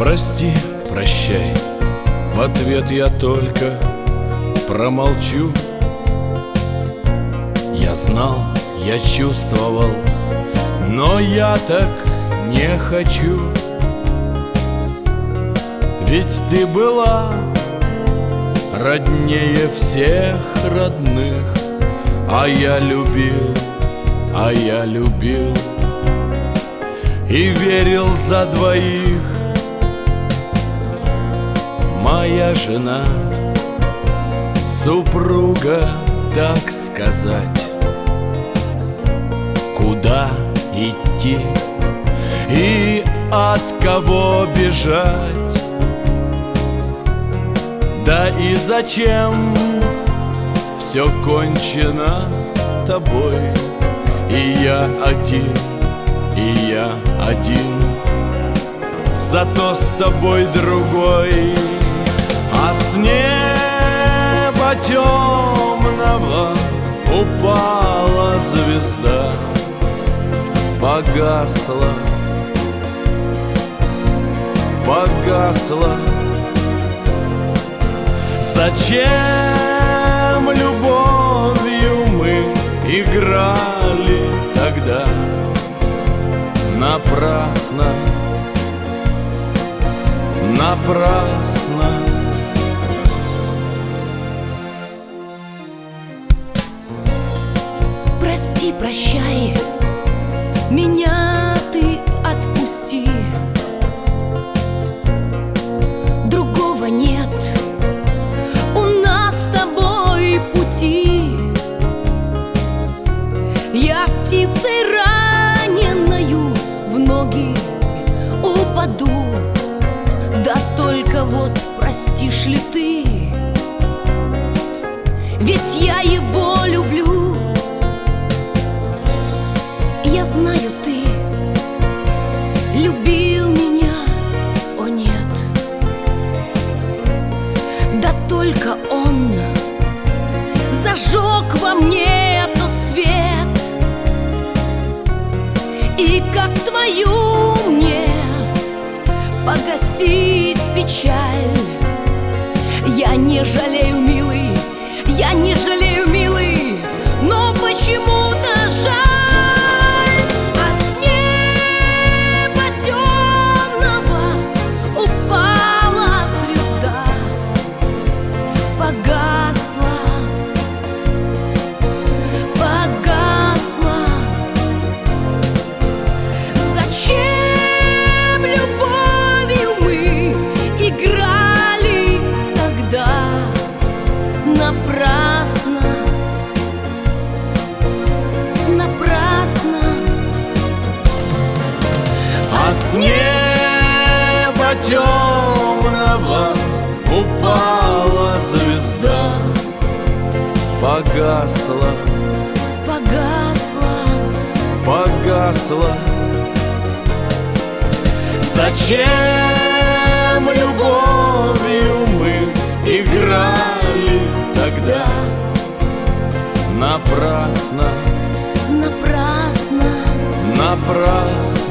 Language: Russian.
Прости, прощай, в ответ я только промолчу. Я знал, я чувствовал, но я так не хочу. Ведь ты была роднее всех родных, а я любил, и верил за двоих. Моя жена, супруга, так сказать. Куда идти и от кого бежать? Да и зачем все кончено тобой? И я один, зато с тобой другой. А с неба темного упала звезда, погасла. Зачем любовью мы играли тогда? Напрасно. Прости, прощай, меня ты отпусти. Другого нет у нас с тобой пути. Я птицей раненою в ноги упаду. Да только вот простишь ли ты? Ведь я его люблю. Я знаю, ты любил меня, о нет. Да только он зажег во мне тот свет. И как твою мне погасить печаль? Я не жалею, милый, я не жалею, милый, но почему-то жаль. А с неба темного упала звезда, погасла. Зачем любовью мы играли тогда? Напрасно. А с неба темного упала звезда, погасла. Зачем любовью мы играли тогда? Напрасно.